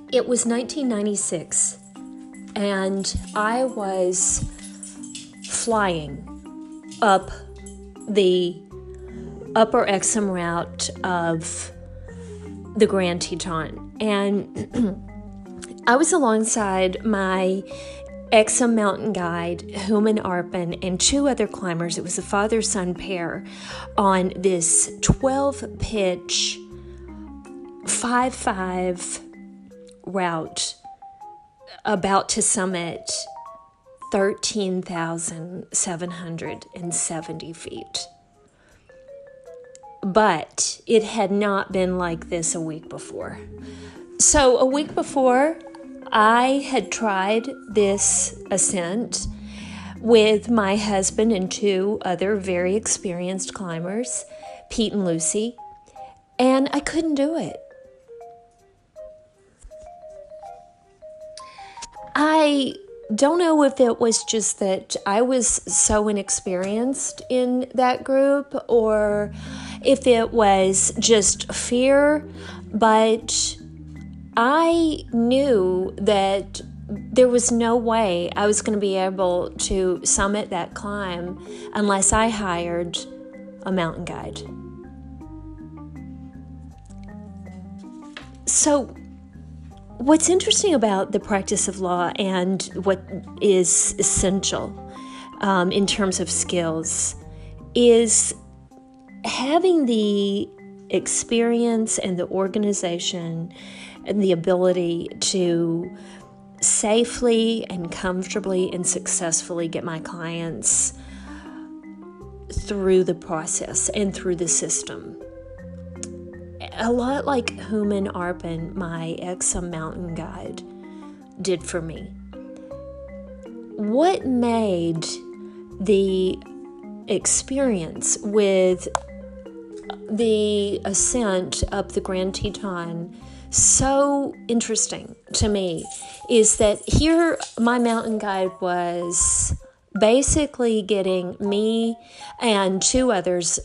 It was 1996, and I was flying up the upper Exum route of the Grand Teton, and I was alongside my Exum mountain guide, Hooman Arpin, and two other climbers. It was a father-son pair on this 12-pitch 5-5 route about to summit 13,770 feet. But it had not been like this a week before. So a week before, I had tried this ascent with my husband and two other very experienced climbers, Pete and Lucy, and I couldn't do it. I don't know if it was just that I was so inexperienced in that group or if it was just fear, but I knew that there was no way I was going to be able to summit that climb unless I hired a mountain guide. So, what's interesting about the practice of law and what is essential in terms of skills is having the experience and the organization and the ability to safely and comfortably and successfully get my clients through the process and through the system. A lot like Hooman Arpin, my Exum mountain guide, did for me. What made the experience with the ascent up the Grand Teton so interesting to me is that here my mountain guide was basically getting me and two others,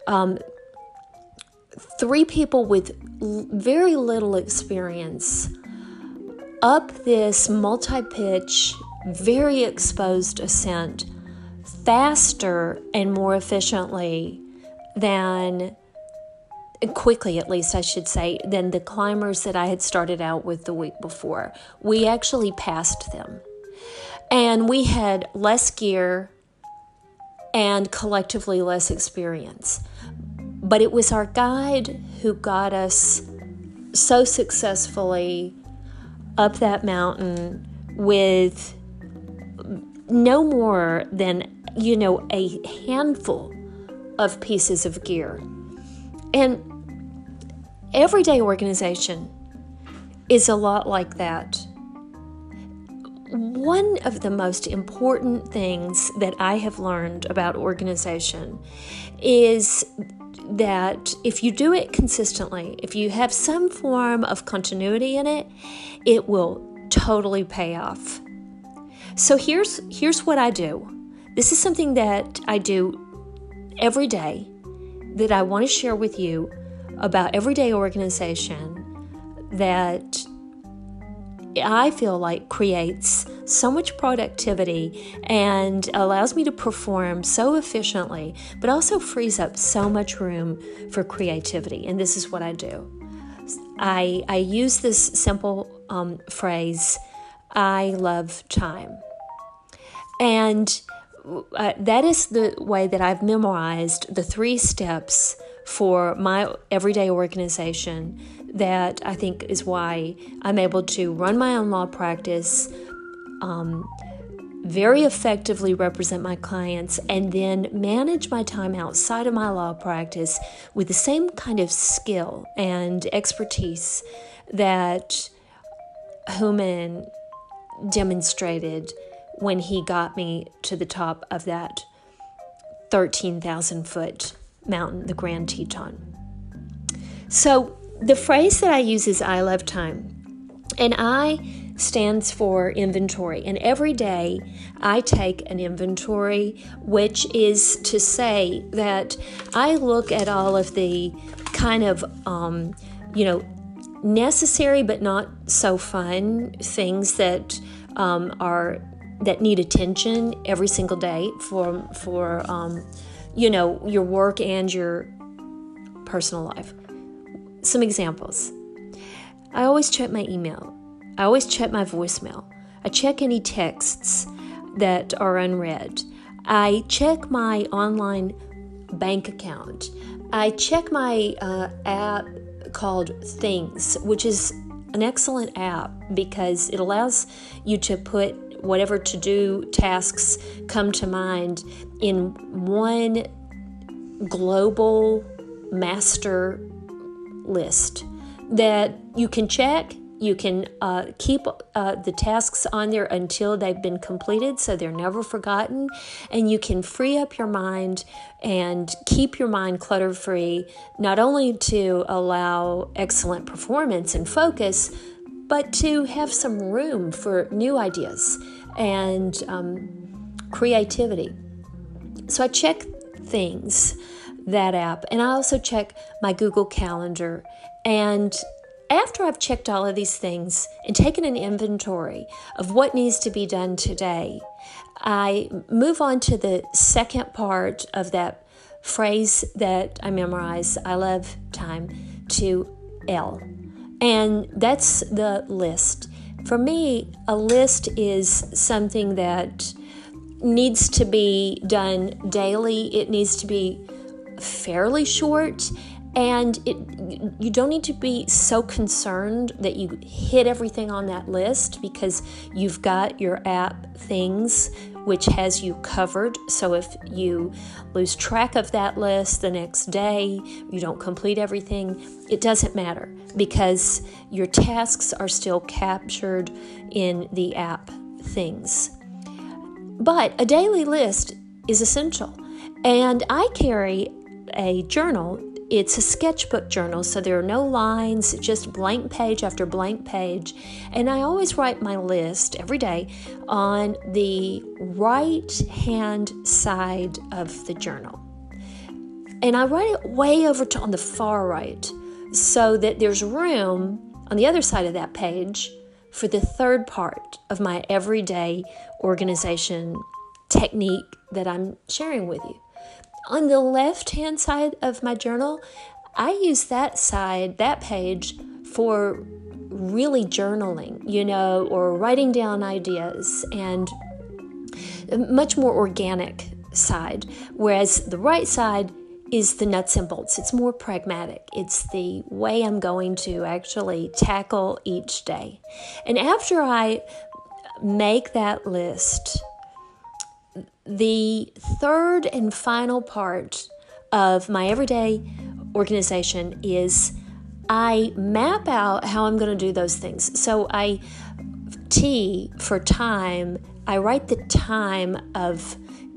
three people with very little experience, up this multi-pitch, very exposed ascent faster and more efficiently than, quickly at least I should say, than the climbers that I had started out with the week before. We actually passed them. And we had less gear and collectively less experience. But it was our guide who got us so successfully up that mountain with no more than, a handful of pieces of gear. And everyday organization is a lot like that. One of the most important things that I have learned about organization is that if you do it consistently, if you have some form of continuity in it, it will totally pay off. So here's what I do. This is something that I do every day that I want to share with you about everyday organization that I feel like creates so much productivity and allows me to perform so efficiently, but also frees up so much room for creativity. And this is what I do. I use this simple phrase, I love time. And that is the way that I've memorized the 3 steps for my everyday organization that I think is why I'm able to run my own law practice, very effectively represent my clients, and then manage my time outside of my law practice with the same kind of skill and expertise that Hooman demonstrated when he got me to the top of that 13,000-foot mountain, the Grand Teton. So the phrase that I use is I love time. And I stands for inventory. And every day I take an inventory, which is to say that I look at all of the kind of, necessary but not so fun things that that need attention every single day for your work and your personal life. Some examples. I always check my email. I always check my voicemail. I check any texts that are unread. I check my online bank account. I check my app called Things, which is an excellent app because it allows you to put whatever to-do tasks come to mind in one global master list that you can check. You can keep the tasks on there until they've been completed so they're never forgotten. And you can free up your mind and keep your mind clutter-free, not only to allow excellent performance and focus, but to have some room for new ideas and creativity. So I check Things, that app, and I also check my Google Calendar. And after I've checked all of these things and taken an inventory of what needs to be done today, I move on to the second part of that phrase that I memorize, I love time, to L. And that's the list. For me, a list is something that needs to be done daily. It needs to be fairly short, and you don't need to be so concerned that you hit everything on that list because you've got your app Things, which has you covered. So if you lose track of that list the next day, you don't complete everything, it doesn't matter because your tasks are still captured in the app Things. But a daily list is essential, and I carry a journal. It's a sketchbook journal, so there are no lines, just blank page after blank page. And I always write my list every day on the right-hand side of the journal. And I write it way over on the far right so that there's room on the other side of that page for the third part of my everyday organization technique that I'm sharing with you. On the left-hand side of my journal, I use that page for really journaling, or writing down ideas, and a much more organic side. Whereas the right side is the nuts and bolts. It's more pragmatic. It's the way I'm going to actually tackle each day. And after I make that list, the third and final part of my everyday organization is I map out how I'm going to do those things. So T for time, I write the time of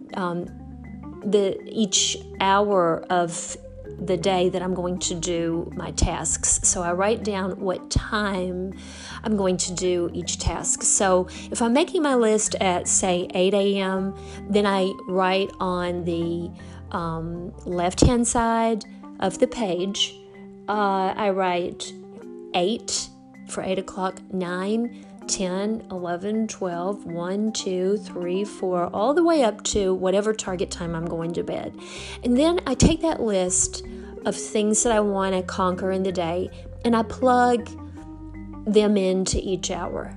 each hour of the day that I'm going to do my tasks. So I write down what time I'm going to do each task. So if I'm making my list at, say, 8 a.m., then I write on the left-hand side of the page, I write 8 for 8 o'clock, 9, 10, 11, 12, 1, 2, 3, 4, all the way up to whatever target time I'm going to bed. And then I take that list of things that I want to conquer in the day and I plug them into each hour.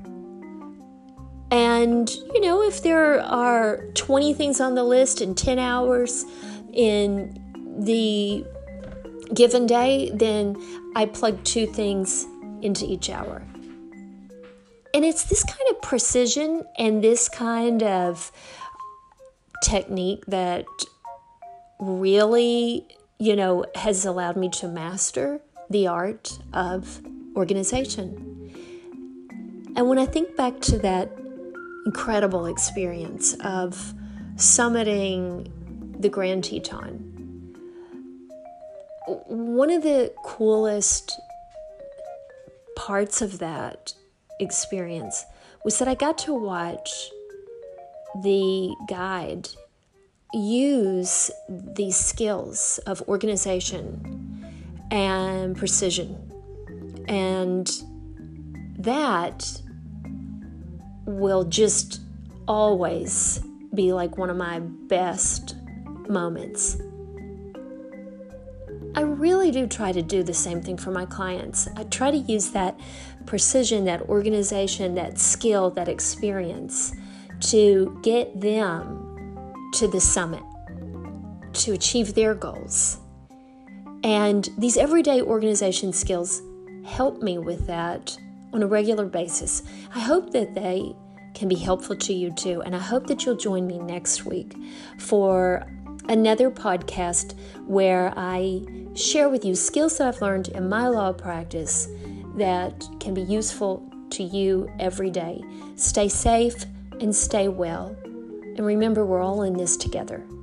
And, if there are 20 things on the list in 10 hours in the given day, then I plug 2 things into each hour. And it's this kind of precision and this kind of technique that really, has allowed me to master the art of organization. And when I think back to that incredible experience of summiting the Grand Teton, one of the coolest parts of that experience was that I got to watch the guide use these skills of organization and precision And that will just always be like one of my best moments. I really do try to do the same thing for my clients. I try to use that precision, that organization, that skill, that experience to get them to the summit, to achieve their goals. And these everyday organization skills help me with that on a regular basis. I hope that they can be helpful to you too, and I hope that you'll join me next week for another podcast where I share with you skills that I've learned in my law practice that can be useful to you every day. Stay safe and stay well. And remember, we're all in this together.